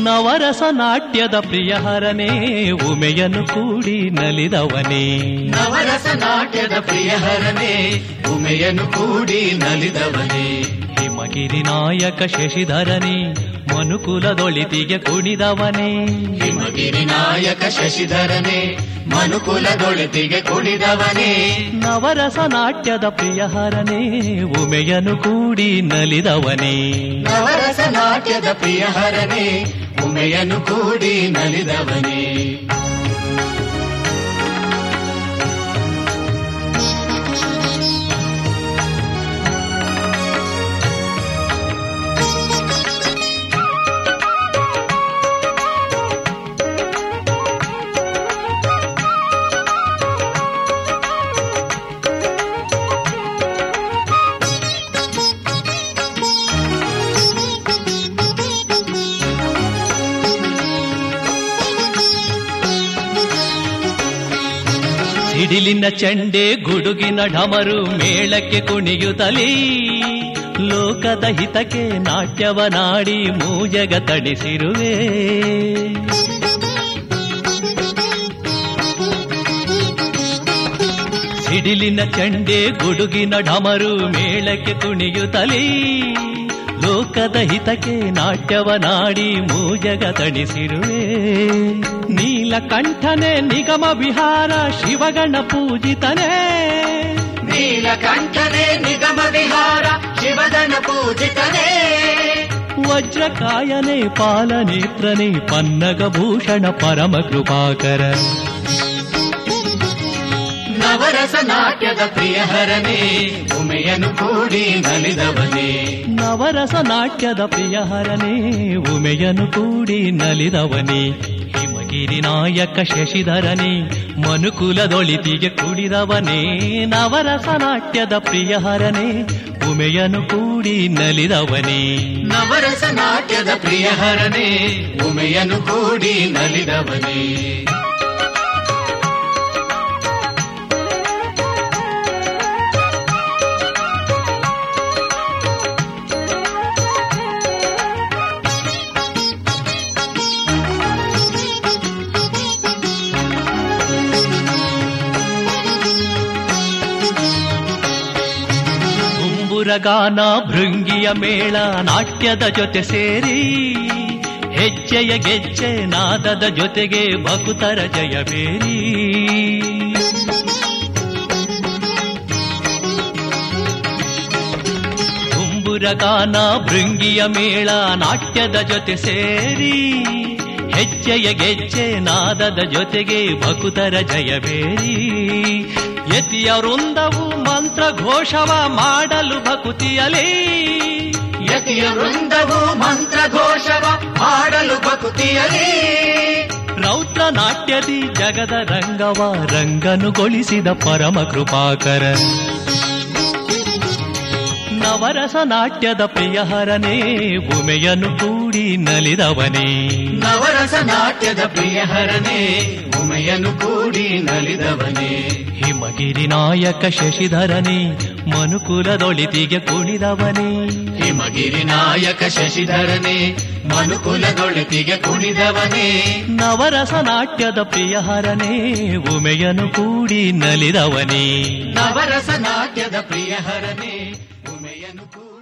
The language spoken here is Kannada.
ನವರಸ ನಾಟ್ಯದ ಪ್ರಿಯಹರನೇ ಉಮೆಯನ್ನು ಕೂಡಿ ನಲಿದವನೇ. ನವರಸ ನಾಟ್ಯದ ಪ್ರಿಯಹರನೇ ಉಮೆಯನ್ನು ಕೂಡಿ ನಲಿದವನೇ. ಹಿಮಗಿರಿ ನಾಯಕ ಶಶಿಧರನೇ ಮನುಕುಲದೊಳಿತಿಗೆ ಕುಣಿದವನೇ. ಹಿಮಗಿರಿ ನಾಯಕ ಶಶಿಧರನೇ ಮನುಕುಲದೊಳಿತಿಗೆ ಕುಣಿದವನೇ. ನವರಸ ನಾಟ್ಯದ ಪ್ರಿಯಹರನೇ ಉಮೆಯನ್ನು ಕೂಡಿ ನಲಿದವನೇ. ನವರಸ ನಾಟ್ಯದ ಪ್ರಿಯಹರನೇ ಉಮೆಯನ್ನು ಕೂಡಿ ನಲಿದವನೇ. ಸಿಡಿಲಿನ ಚಂಡೆ ಗುಡುಗಿನ ಢಮರು ಮೇಳಕ್ಕೆ ಕುಣಿಯುತ್ತಲೀ ಲೋಕದ ಹಿತಕ್ಕೆ ನಾಟ್ಯವನಾಡಿ ಮೂಜಗ ತಡಿಸಿರುವೆ. ಸಿಡಿಲಿನ ಚಂಡೆ ಗುಡುಗಿನ ಢಮರು ಮೇಳಕ್ಕೆ ಕುಣಿಯುತ್ತಲೀ ಲೋಕದ ಹಿತಕ್ಕೆ ನಾಟ್ಯವನಾಡಿ ಮೂಜಗ ತಡಿಸಿರುವೆ. ನೀಲಕಂಠನೆ ನಿಗಮ ವಿಹಾರ ಶಿವಗಣ ಪೂಜಿತನೇ. ನೀಲಕಂಠನೆ ನಿಗಮ ವಿಹಾರ ಶಿವಗಣ ಪೂಜಿತನೇ. ವಜ್ರಕಾಯನೆ ಪಾಲನೇತ್ರನೇ ಪನ್ನಗಭೂಷಣ ಪರಮ ಕೃಪಾಕರ. ನವರಸ ನಾಟ್ಯದ ಪ್ರಿಯಹರನೇ ಉಮೆಯನ್ನು ಕೂಡಿ ನಲಿದವನೇ. ನವರಸ ನಾಟ್ಯದ ಪ್ರಿಯಹರನೇ ಉಮೆಯನ್ನು ಕೂಡಿ ನಲಿದವನೇ. ಹಿಮಗಿರಿ ನಾಯಕ ಶಶಿಧರನೇ ಮನುಕುಲದೊಳಿತಿಗೆ ಕುಡಿದವನೇ. ನವರಸ ನಾಟ್ಯದ ಪ್ರಿಯಹರನೇ ಉಮೆಯನ್ನು ಕೂಡಿ ನಲಿದವನೇ. ನವರಸ ನಾಟ್ಯದ ಪ್ರಿಯಹರನೇ ಉಮೆಯನ್ನು ಕೂಡಿ ನಲಿದವನೇ. ಗಾನ ಭೃಂಗಿಯ ಮೇಳ ನಾಟ್ಯದ ಜೊತೆ ಸೇರಿ ಹೆಜ್ಜೆಯ ಗೆಜ್ಜೆ ನಾದದ ಜೊತೆಗೆ ಭಕುತರ ಜಯಬೇರಿ. ತುಂಬುರ ಗಾನ ಭೃಂಗಿಯ ಮೇಳ ನಾಟ್ಯದ ಜೊತೆ ಸೇರಿ ಹೆಜ್ಜೆಯ ಗೆಜ್ಜೆ ನಾದದ ಜೊತೆಗೆ ಭಕುತರ ಜಯಬೇರಿ. ಯತಿಯ ವೃಂದವು ಮಂತ್ರ ಘೋಷವ ಮಾಡಲು ಭಕುತಿಯಲೇ. ಯತಿಯ ವೃಂದವು ಮಂತ್ರ ಘೋಷವ ಮಾಡಲು ಭಕುತಿಯಲೇ. ರೌದ್ರ ನಾಟ್ಯದಿ ಜಗದ ರಂಗವ ರಂಗನುಗೊಳಿಸಿದ ಪರಮ ಕೃಪಾಕರ. ನವರಸ ನಾಟ್ಯದ ಪ್ರಿಯಹರನೇ ಉಮೆಯನ್ನು ಕೂಡಿ ನಲಿದವನೇ. ನವರಸ ನಾಟ್ಯದ ಪ್ರಿಯಹರನೇ ಉಮೆಯನ್ನು ಕೂಡಿ ನಲಿದವನೇ. ಹಿಮಗಿರಿ ನಾಯಕ ಶಶಿಧರನೇ ಮನುಕುಲದೊಳಿತಿಗೆ ಕುಣಿದವನೇ. ಹಿಮಗಿರಿ ನಾಯಕ ಶಶಿಧರನೇ ಮನುಕುಲದೊಳಿತಿಗೆ ಕುಣಿದವನೇ. ನವರಸ ನಾಟ್ಯದ ಪ್ರಿಯಹರನೇ ಉಮೆಯನ್ನು ಕೂಡಿ ನಲಿದವನೇ. ನವರಸ ನಾಟ್ಯದ ಪ್ರಿಯಹರನೇ ಉಮೆಯನ್ನು ಕೂಡಿ